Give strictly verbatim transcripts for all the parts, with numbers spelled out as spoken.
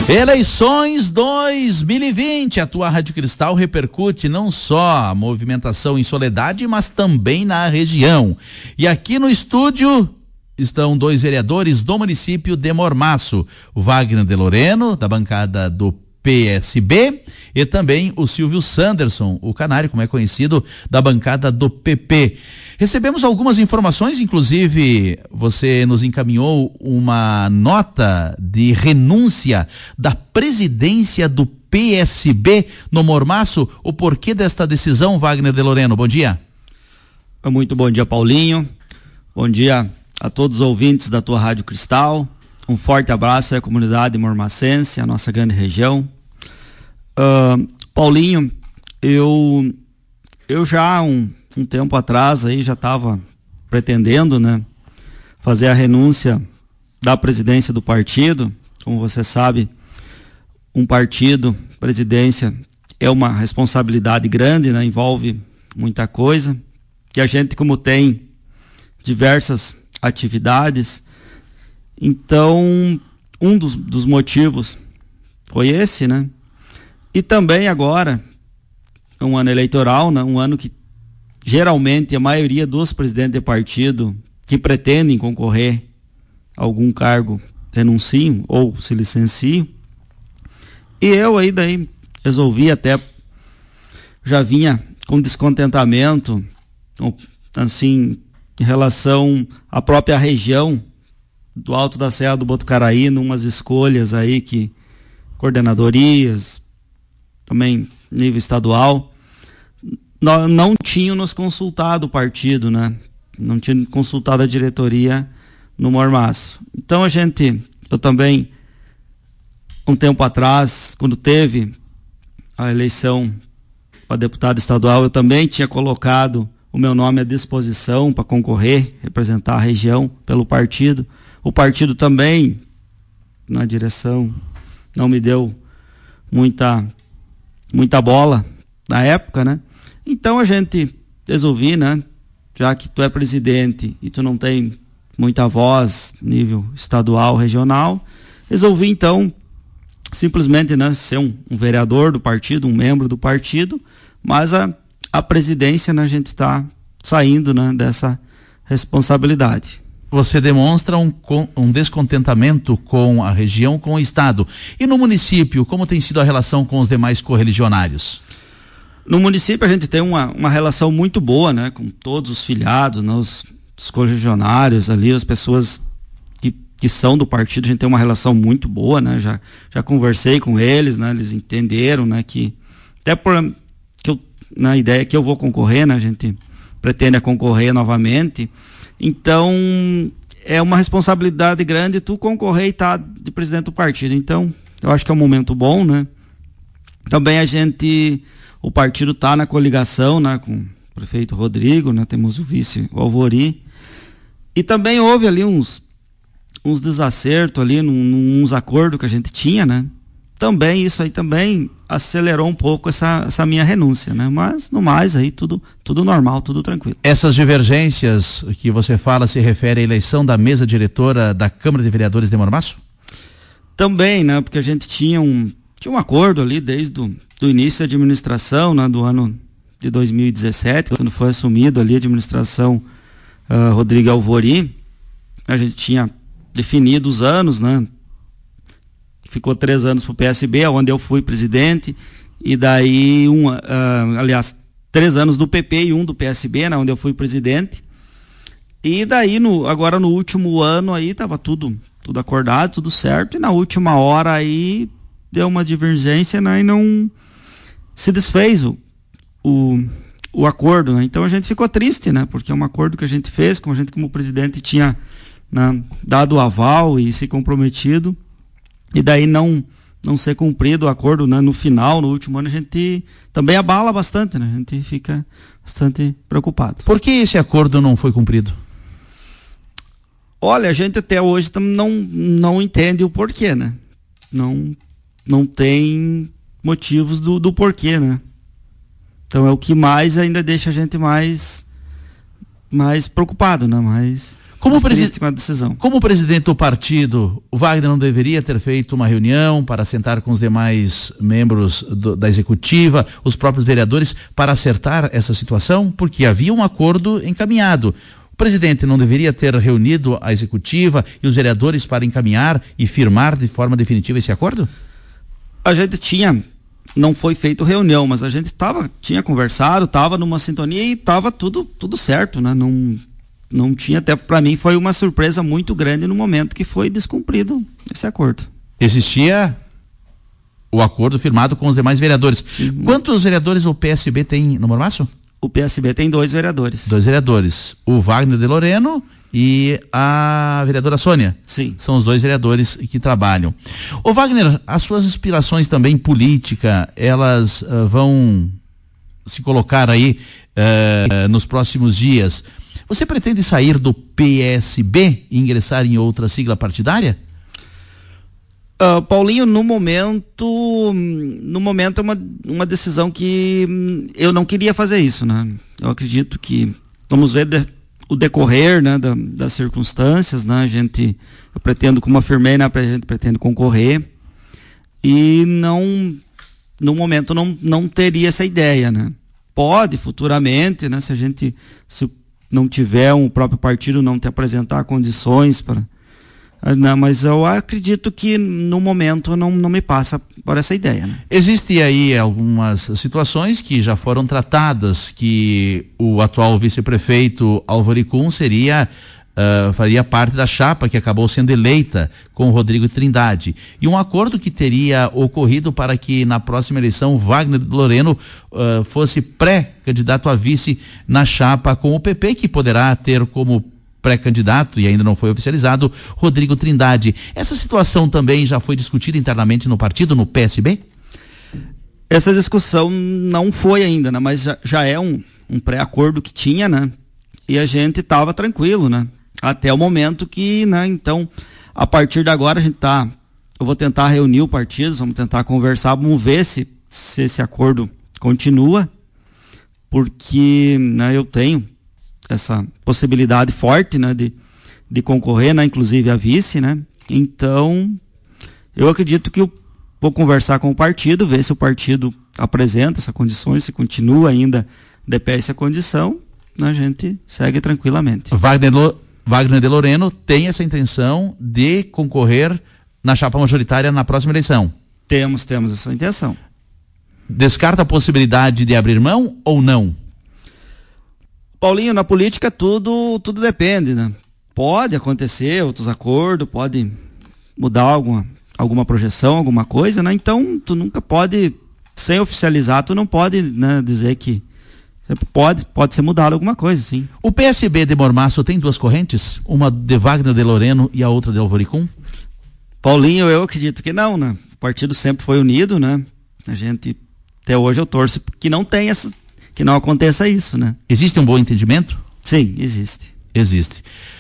Eleições dois mil e vinte, a tua Rádio Cristal repercute não só a movimentação em Soledade, mas também na região. E aqui no estúdio estão dois vereadores do município de Mormaço, o Wagner de Loreno, da bancada do P S B, e também o Silvio Sanderson, o canário, como é conhecido, da bancada do P P. Recebemos algumas informações, inclusive você nos encaminhou uma nota de renúncia da presidência do P S B no Mormaço. O porquê desta decisão, Wagner de Loreno? Bom dia. Muito bom dia, Paulinho. Bom dia a todos os ouvintes da tua Rádio Cristal. Um forte abraço à comunidade mormacense, a nossa grande região. Uh, Paulinho, eu, eu já um, um tempo atrás aí já estava pretendendo, né, fazer a renúncia da presidência do partido. Como você sabe, um partido, presidência, é uma responsabilidade grande, né, envolve muita coisa, que a gente, como tem diversas atividades, então um dos, dos motivos foi esse, né? E também agora, um ano eleitoral, né? Um ano que geralmente a maioria dos presidentes de partido que pretendem concorrer a algum cargo renunciam ou se licenciam. E eu aí daí resolvi, até já vinha com descontentamento, assim, em relação à própria região do Alto da Serra do Botucaraí, numas escolhas aí que coordenadorias, também nível estadual, não, não tinham nos consultado o partido, né? Não tinham consultado a diretoria no Mormaço. Então a gente, eu também, um tempo atrás, quando teve a eleição para deputado estadual, eu também tinha colocado o meu nome à disposição para concorrer, representar a região pelo partido. O partido também, na direção, não me deu muita, muita bola na época, né? Então a gente resolvi, né? Já que tu é presidente e tu não tem muita voz nível estadual, regional, resolvi então simplesmente, né, ser um, um vereador do partido, um membro do partido, mas a, a presidência, né, a gente está saindo, né, dessa responsabilidade. Você demonstra um, um descontentamento com a região, com o estado. E no município, como tem sido a relação com os demais correligionários? No município a gente tem uma, uma relação muito boa, né, com todos os filiados, né, os, os correligionários ali, as pessoas que, que são do partido, a gente tem uma relação muito boa, né, já, já conversei com eles, né, eles entenderam, né, que até por que eu, na ideia que eu vou concorrer, né, a gente pretende concorrer novamente. Então, é uma responsabilidade grande tu concorrer e estar tá de presidente do partido. Então, eu acho que é um momento bom, né? Também a gente, o partido está na coligação, né, com o prefeito Rodrigo, né? Temos o vice, o Alvori. E também houve ali uns, uns desacertos ali, num, uns acordos que a gente tinha, né? Também, isso aí também acelerou um pouco essa, essa minha renúncia, né? Mas, no mais, aí tudo, tudo normal, tudo tranquilo. Essas divergências que você fala se refere à eleição da mesa diretora da Câmara de Vereadores de Mormaço? Também, né? Porque a gente tinha um, tinha um acordo ali desde o do início da administração, né? Do ano de dois mil e dezessete, quando foi assumido ali a administração uh, Rodrigo Alvori. A gente tinha definido os anos, né? Ficou três anos para o P S B, onde eu fui presidente, e daí, um, uh, aliás, três anos do P P e um do P S B, né, onde eu fui presidente. E daí, no, agora no último ano aí, estava tudo, tudo acordado, tudo certo, e na última hora aí deu uma divergência, né, e não se desfez o, o, o acordo, né? Então a gente ficou triste, né, porque é um acordo que a gente fez, como a gente como presidente tinha, né, dado o aval e se comprometido, e daí não, não ser cumprido o acordo, né, no final, no último ano, a gente também abala bastante, né? A gente fica bastante preocupado. Por que esse acordo não foi cumprido? Olha, a gente até hoje não, não entende o porquê, né? Não, não tem motivos do, do porquê, né? Então é o que mais ainda deixa a gente mais, mais preocupado, né? Mais Como, presi- com a decisão. Como presidente do partido, o Wagner não deveria ter feito uma reunião para sentar com os demais membros do, da executiva, os próprios vereadores, para acertar essa situação? Porque havia um acordo encaminhado. O presidente não deveria ter reunido a executiva e os vereadores para encaminhar e firmar de forma definitiva esse acordo? A gente tinha, não foi feito reunião, mas a gente tava, tinha conversado, estava numa sintonia e estava tudo, tudo certo, né? Não, não tinha, até para mim foi uma surpresa muito grande no momento que foi descumprido esse acordo. Existia o acordo firmado com os demais vereadores. Sim. Quantos vereadores o P S B tem no Mormaço? O P S B tem dois vereadores. Dois vereadores. O Wagner de Loreno e a vereadora Sônia. Sim. São os dois vereadores que trabalham. Ô Wagner, as suas inspirações também política, elas uh, vão se colocar aí uh, nos próximos dias. Você pretende sair do P S B e ingressar em outra sigla partidária? Uh, Paulinho, no momento, no momento é uma, uma decisão que hum, eu não queria fazer isso, né? Eu acredito que, vamos ver de, o decorrer, né, da, das circunstâncias, né? A gente, eu pretendo, como afirmei, né, a gente pretende concorrer e não, no momento não, não teria essa ideia, né? Pode, futuramente, né, se a gente, se não tiver um próprio partido, não te apresentar condições para... Não, mas eu acredito que no momento não, não me passa por essa ideia. Né? Existem aí algumas situações que já foram tratadas, que o atual vice-prefeito Álvaro Icum seria, uh, faria parte da chapa que acabou sendo eleita com o Rodrigo Trindade. E um acordo que teria ocorrido para que na próxima eleição Wagner Loreno uh, fosse pré-candidato a vice na chapa com o P P, que poderá ter como pré-candidato, e ainda não foi oficializado, Rodrigo Trindade. Essa situação também já foi discutida internamente no partido, no P S B? Essa discussão não foi ainda, né? Mas já, já é um, um pré-acordo que tinha, né? E a gente estava tranquilo, né? Até o momento que, né? Então, a partir de agora a gente tá, eu vou tentar reunir o partido, vamos tentar conversar, vamos ver se, se esse acordo continua, porque, né, eu tenho essa possibilidade forte, né, de, de concorrer, né, inclusive a vice, né, então eu acredito que eu vou conversar com o partido, ver se o partido apresenta essas condições, se continua ainda de pé essa condição, né, a gente segue tranquilamente. Wagner, Lo, Wagner de Loreno tem essa intenção de concorrer na chapa majoritária na próxima eleição? Temos, temos essa intenção. Descarta a possibilidade de abrir mão ou não? Paulinho, na política tudo, tudo depende, né? Pode acontecer outros acordos, pode mudar alguma, alguma projeção, alguma coisa, né? Então, tu nunca pode, sem oficializar, tu não pode, né, dizer que pode, pode ser mudado alguma coisa, sim. O P S B de Mormaço tem duas correntes? Uma de Wagner de Loreno e a outra de Álvaro Icum? Paulinho, eu acredito que não, né? O partido sempre foi unido, né? A gente, até hoje eu torço que não tenha essa... que não aconteça isso, né? Existe um bom entendimento? Sim, existe. Existe.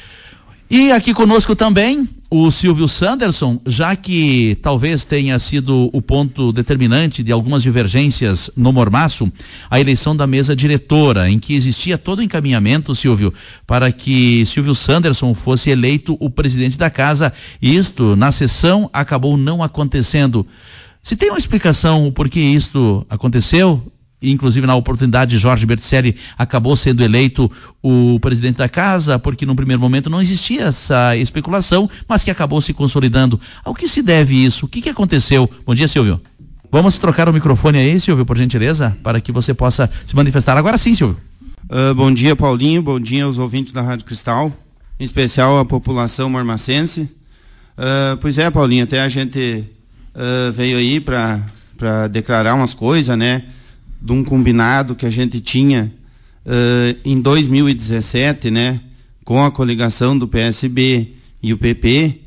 E aqui conosco também o Silvio Sanderson, já que talvez tenha sido o ponto determinante de algumas divergências no Mormaço, a eleição da mesa diretora, em que existia todo o encaminhamento, Silvio, para que Silvio Sanderson fosse eleito o presidente da casa, e isto na sessão acabou não acontecendo. Se tem uma explicação o porquê isto aconteceu? Inclusive na oportunidade Jorge Berticelli acabou sendo eleito o presidente da casa, porque num primeiro momento não existia essa especulação, mas que acabou se consolidando. Ao que se deve isso? O que que aconteceu? Bom dia, Silvio. Vamos trocar o microfone aí, Silvio, por gentileza, para que você possa se manifestar. Agora sim, Silvio. Uh, bom dia, Paulinho, bom dia aos ouvintes da Rádio Cristal, em especial a população mormacense. Uh, pois é, Paulinho, até a gente uh, veio aí para para declarar umas coisas, né? De um combinado que a gente tinha uh, em dois mil e dezessete, né, com a coligação do P S B e o P P.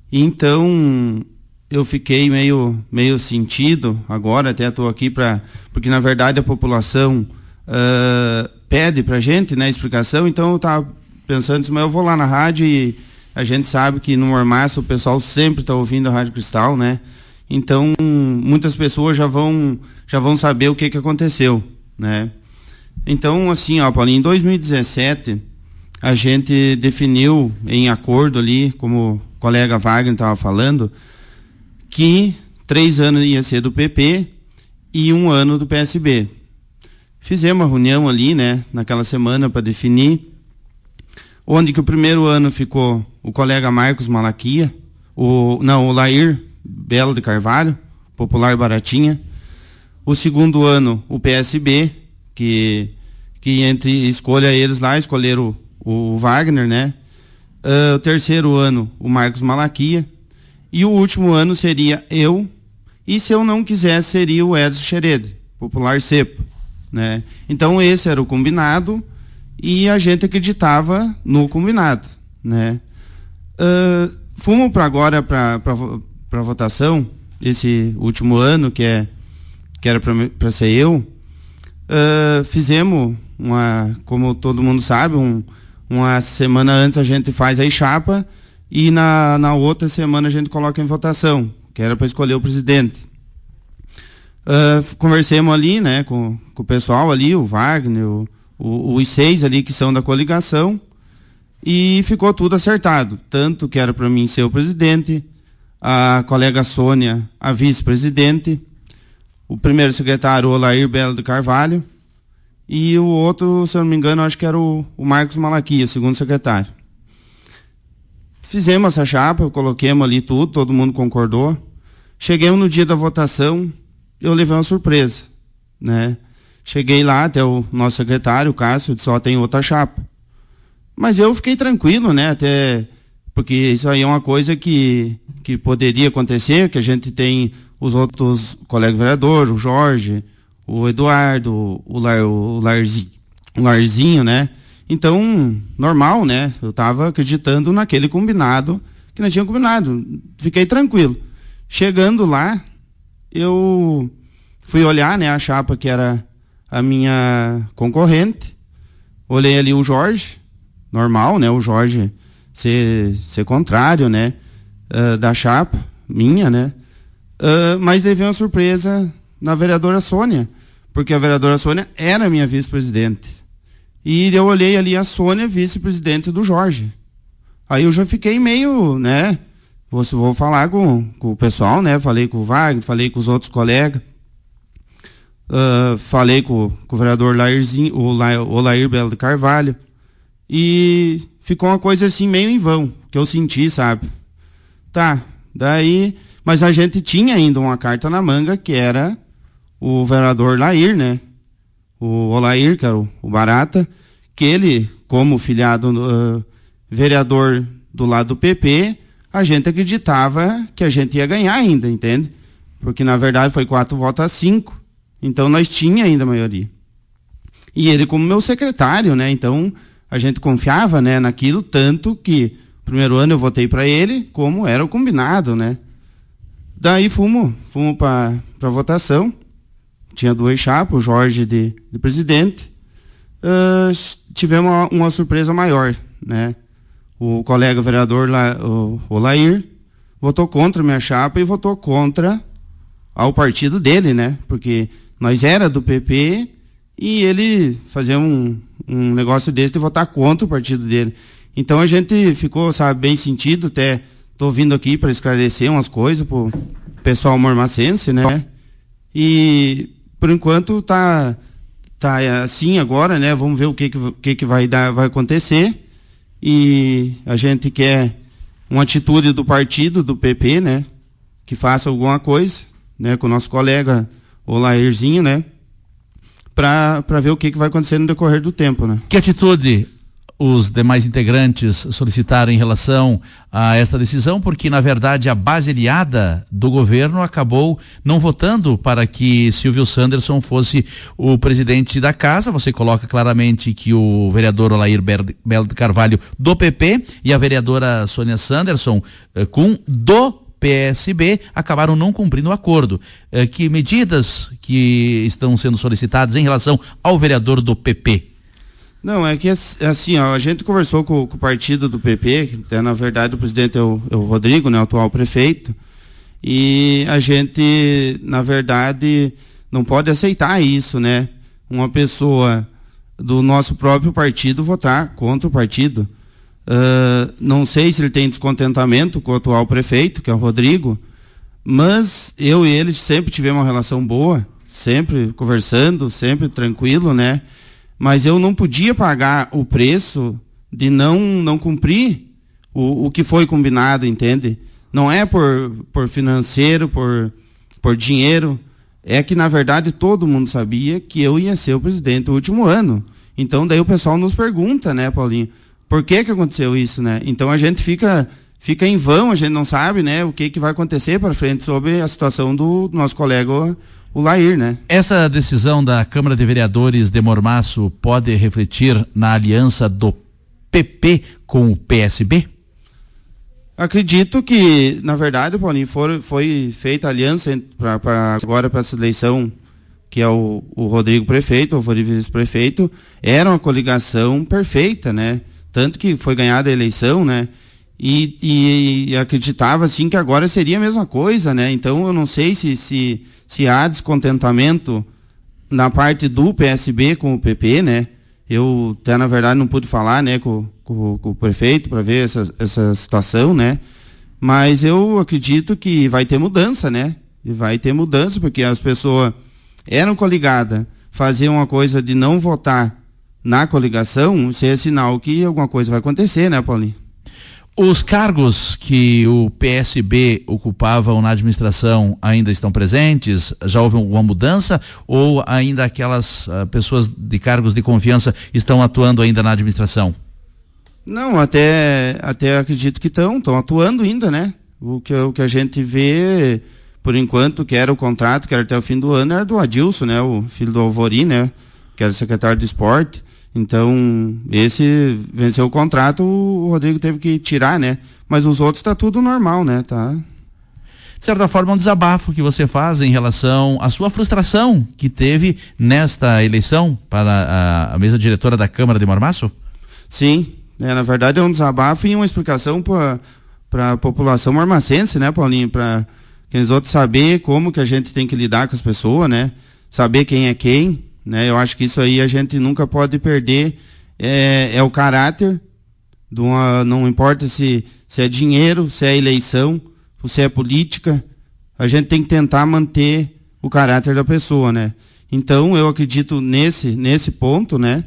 Então eu fiquei meio meio sentido agora, até estou aqui para, porque na verdade a população uh, pede para a gente, né, explicação. Então eu estava pensando, mas eu vou lá na rádio, e a gente sabe que no Mormaço o pessoal sempre está ouvindo a Rádio Cristal, né? Então muitas pessoas já vão já vão saber o que que aconteceu, né? Então, assim, ó, Paulinho, em dois mil e dezessete a gente definiu em acordo ali, como o colega Wagner estava falando, que três anos ia ser do P P e um ano do P S B. Fizemos uma reunião ali, né, naquela semana para definir, onde que o primeiro ano ficou o colega Marcos Malaquia, o, não, o Lair Belo de Carvalho, popular Baratinha. O segundo ano, o P S B, que, que entre escolha eles lá, escolheram o, o Wagner, né? Uh, o terceiro ano, o Marcos Malaquia. E o último ano seria eu, e se eu não quisesse, seria o Edson Xerede, popular Cepo, né? Então esse era o combinado, e a gente acreditava no combinado, né? Uh, fomos para agora para para votação, esse último ano, que é que era para ser eu. Uh, fizemos uma, como todo mundo sabe, um, uma semana antes a gente faz a chapa, e na, na outra semana a gente coloca em votação, que era para escolher o presidente. Uh, conversemos ali, né, com, com o pessoal ali, o Wagner, o, o, os seis ali que são da coligação, e ficou tudo acertado, tanto que era para mim ser o presidente, a colega Sônia a vice-presidente, o primeiro secretário o Olair Belo de Carvalho, e o outro, se eu não me engano, acho que era o, o Marcos Malaquia, segundo secretário. Fizemos essa chapa, coloquemos ali tudo, todo mundo concordou. Chegamos no dia da votação, eu levei uma surpresa, né? Cheguei lá até o nosso secretário, o Cássio, só tem outra chapa. Mas eu fiquei tranquilo, né? Até porque isso aí é uma coisa que, que poderia acontecer, que a gente tem os outros colegas vereadores, o Jorge, o Eduardo, o, Lar, o, Larzinho, o Larzinho, né? Então, normal, né? Eu estava acreditando naquele combinado que nós tínhamos combinado. Fiquei tranquilo. Chegando lá, eu fui olhar, né, a chapa que era a minha concorrente. Olhei ali o Jorge, normal, né? O Jorge ser, ser contrário, né? Uh, da chapa, minha, né? Uh, mas teve uma surpresa na vereadora Sônia, porque a vereadora Sônia era minha vice-presidente. E eu olhei ali a Sônia, vice-presidente do Jorge. Aí eu já fiquei meio, né? Vou, vou falar com, com o pessoal, né? Falei com o Wagner, falei com os outros colegas. Uh, falei com, com o vereador Lairzinho, o, La, o Lair Belo de Carvalho. E ficou uma coisa assim meio em vão, que eu senti, sabe? Tá, daí... Mas a gente tinha ainda uma carta na manga, que era o vereador Lair, né? O Olair, que era o, o Barata, que ele, como filiado uh, vereador do lado do P P, a gente acreditava que a gente ia ganhar ainda, entende? Porque, na verdade, foi quatro votos a cinco. Então, nós tinha ainda a maioria. E ele como meu secretário, né? Então, a gente confiava, né, naquilo, tanto que o primeiro ano eu votei para ele, como era o combinado, né? Daí fomos, fomos para a votação. Tinha duas chapas, o Jorge de, de presidente. Uh, tivemos uma, uma surpresa maior, né? O colega vereador, lá, o, o Lair, votou contra a minha chapa e votou contra ao partido dele, né? Porque nós era do P P e ele fazia um, um negócio desse de votar contra o partido dele. Então a gente ficou, sabe, bem sentido. Até tô vindo aqui para esclarecer umas coisas pro pessoal mormacense, né? E por enquanto tá tá assim agora, né? Vamos ver o que que, que, que vai dar, vai acontecer. E a gente quer uma atitude do partido, do P P, né? Que faça alguma coisa, né? Com o nosso colega o Lairzinho, né? Para para ver o que que vai acontecer no decorrer do tempo, né? Que atitude os demais integrantes solicitaram em relação a esta decisão? Porque, na verdade, a base aliada do governo acabou não votando para que Silvio Sanderson fosse o presidente da casa. Você coloca claramente que o vereador Olair Belo de Carvalho do P P e a vereadora Sônia Sanderson eh, com do P S B acabaram não cumprindo o acordo. Eh, que medidas que estão sendo solicitadas em relação ao vereador do P P? Não, é que assim, ó, a gente conversou com, com o partido do P P, que é, na verdade o presidente é o, é o Rodrigo, né, o atual prefeito, e a gente, na verdade, não pode aceitar isso, né? Uma pessoa do nosso próprio partido votar contra o partido. Uh, não sei se ele tem descontentamento com o atual prefeito, que é o Rodrigo, mas eu e ele sempre tivemos uma relação boa, sempre conversando, sempre tranquilo, né? Mas eu não podia pagar o preço de não, não cumprir o, o que foi combinado, entende? Não é por, por financeiro, por, por dinheiro, é que na verdade todo mundo sabia que eu ia ser o presidente do último ano. Então daí o pessoal nos pergunta, né, Paulinho, por que que aconteceu isso, né? Então a gente fica, fica em vão, a gente não sabe, né, o que que vai acontecer para frente sobre a situação do, do nosso colega, o Lair, né? Essa decisão da Câmara de Vereadores de Mormaço pode refletir na aliança do P P com o P S B? Acredito que, na verdade, Paulinho, foi, foi feita aliança pra, pra, agora para essa eleição, que é o, o Rodrigo prefeito, o Rodrigo vice-prefeito, era uma coligação perfeita, né? Tanto que foi ganhada a eleição, né? E, e, e acreditava, assim, que agora seria a mesma coisa, né? Então, eu não sei se, se, se há descontentamento na parte do P S B com o P P, né? Eu até, na verdade, não pude falar, né, com, com, com o prefeito para ver essa, essa situação, né? Mas eu acredito que vai ter mudança, né? E vai ter mudança, porque as pessoas eram coligadas, faziam uma coisa de não votar na coligação, isso é sinal que alguma coisa vai acontecer, né, Paulinho? Os cargos que o P S B ocupavam na administração ainda estão presentes? Já houve alguma mudança? Ou ainda aquelas uh, pessoas de cargos de confiança estão atuando ainda na administração? Não, até, até acredito que estão, estão atuando ainda, né? O que, o que a gente vê, por enquanto, que era o contrato, que era até o fim do ano, era do Adilson, né? O filho do Alvori, né? Que era secretário de esporte. Então, esse venceu o contrato, o Rodrigo teve que tirar, né? Mas os outros tá tudo normal, né? Tá. De certa forma, um desabafo que você faz em relação à sua frustração que teve nesta eleição para a, a mesa diretora da Câmara de Mormaço? Sim, né? Na verdade é um desabafo e uma explicação para a população mormacense, né, Paulinho? Para aqueles outros saber como que a gente tem que lidar com as pessoas, né? Saber quem é quem. Né, eu acho que isso aí a gente nunca pode perder, é, é o caráter, de uma, não importa se, se é dinheiro, se é eleição, se é política, a gente tem que tentar manter o caráter da pessoa, né? Então eu acredito nesse, nesse ponto, né?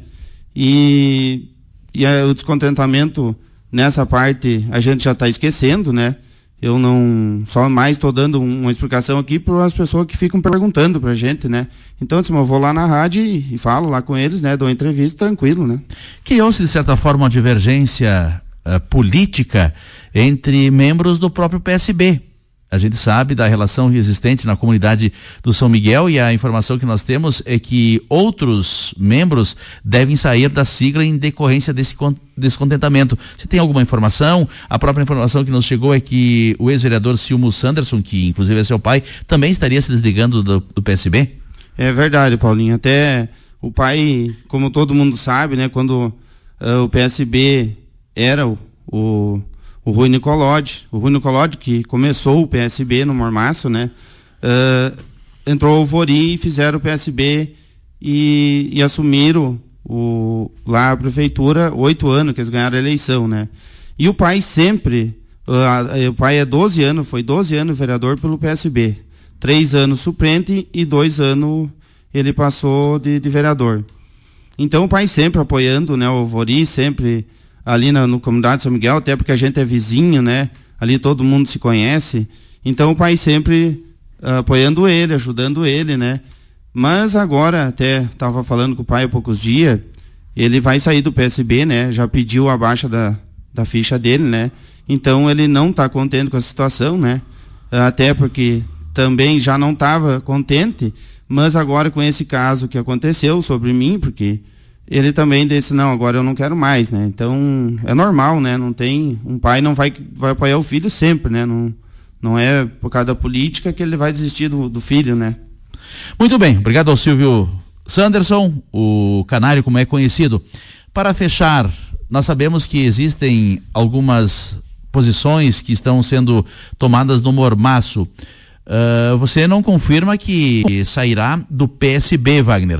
E, e a, o descontentamento nessa parte a gente já está esquecendo, né? Eu não, só mais estou dando uma explicação aqui para as pessoas que ficam perguntando para a gente, né? Então, assim, eu vou lá na rádio e, e falo lá com eles, né? Dou uma entrevista tranquilo, né? Criou-se, de certa forma, uma divergência uh, política entre membros do próprio P S B. A gente sabe da relação existente na comunidade do São Miguel e a informação que nós temos é que outros membros devem sair da sigla em decorrência desse descontentamento. Você tem alguma informação? A própria informação que nos chegou é que o ex-vereador Silmo Sanderson, que inclusive é seu pai, também estaria se desligando do, do P S B? É verdade, Paulinho. Até o pai, como todo mundo sabe, né, quando uh, o P S B era o, o O Rui Nicolodi, o Rui Nicolodi que começou o P S B no Mormaço, né? Uh, entrou o Alvori e fizeram o P S B e, e assumiram o, lá a prefeitura oito anos que eles ganharam a eleição, né? E o pai sempre, uh, o pai é doze anos, foi doze anos vereador pelo P S B. Três anos suplente e dois anos ele passou de, de vereador. Então o pai sempre apoiando, né? O Alvori sempre ali na no comunidade de São Miguel, até porque a gente é vizinho, né? Ali todo mundo se conhece. Então o pai sempre uh, apoiando ele, ajudando ele, né? Mas agora, até estava falando com o pai há poucos dias, ele vai sair do P S B, né? Já pediu a baixa da, da ficha dele, né? Então ele não está contente com a situação, né? Até porque também já não estava contente, mas agora com esse caso que aconteceu sobre mim, porque ele também disse, não, agora eu não quero mais, né? Então, é normal, né? Não tem, um pai não vai, vai apoiar o filho sempre, né? Não, não é por causa da política que ele vai desistir do, do filho, né? Muito bem, obrigado ao Silvio Sanderson, o canário como é conhecido. Para fechar, nós sabemos que existem algumas posições que estão sendo tomadas no Mormaço. Uh, você não confirma que sairá do P S B, Wagner.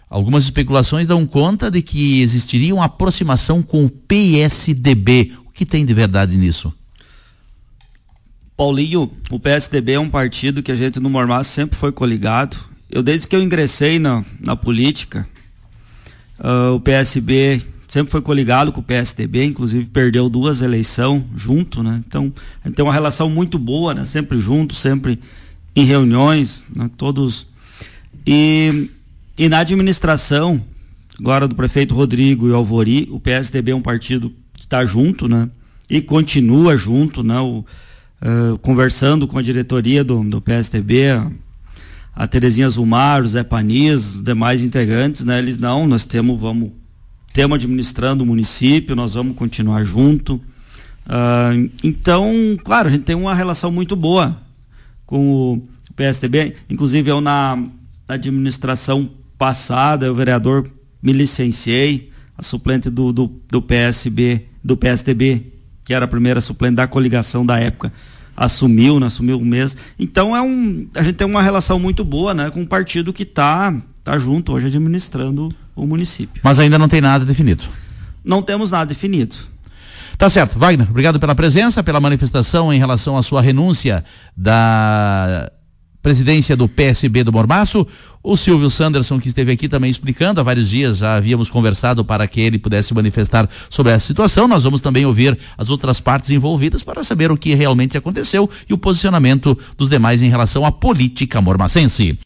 algumas especulações dão conta de que existiria uma aproximação com o P S D B. O que tem de verdade nisso? Paulinho, o P S D B é um partido que a gente no Mormaço sempre foi coligado. Eu, desde que eu ingressei na, na política, uh, o P S B sempre foi coligado com o P S D B, inclusive perdeu duas eleições junto, né? Então, a gente tem uma relação muito boa, né? Sempre junto, sempre em reuniões, né? Todos. E, e na administração, agora do prefeito Rodrigo e Alvori, o P S D B é um partido que está junto, né? E continua junto, né? O, uh, conversando com a diretoria do, do P S D B, a, a Terezinha Zumar, o Zé Panis, os demais integrantes, né? Eles não, nós temos, vamos, temos administrando o município, nós vamos continuar junto. Uh, então, claro, a gente tem uma relação muito boa com o P S D B, inclusive eu na, na administração passada, o vereador me licenciei, a suplente do, do, do P S B, do P S D B, que era a primeira suplente da coligação da época, assumiu, né, assumiu um mês. Então é um, a gente tem uma relação muito boa, né, com um partido que está tá junto hoje administrando o município. Mas ainda não tem nada definido? Não temos nada definido. Tá certo, Wagner, obrigado pela presença, pela manifestação em relação à sua renúncia da presidência do P S B do Mormaço. O Silvio Sanderson, que esteve aqui também explicando, há vários dias já havíamos conversado para que ele pudesse manifestar sobre essa situação. Nós vamos também ouvir as outras partes envolvidas para saber o que realmente aconteceu e o posicionamento dos demais em relação à política mormacense.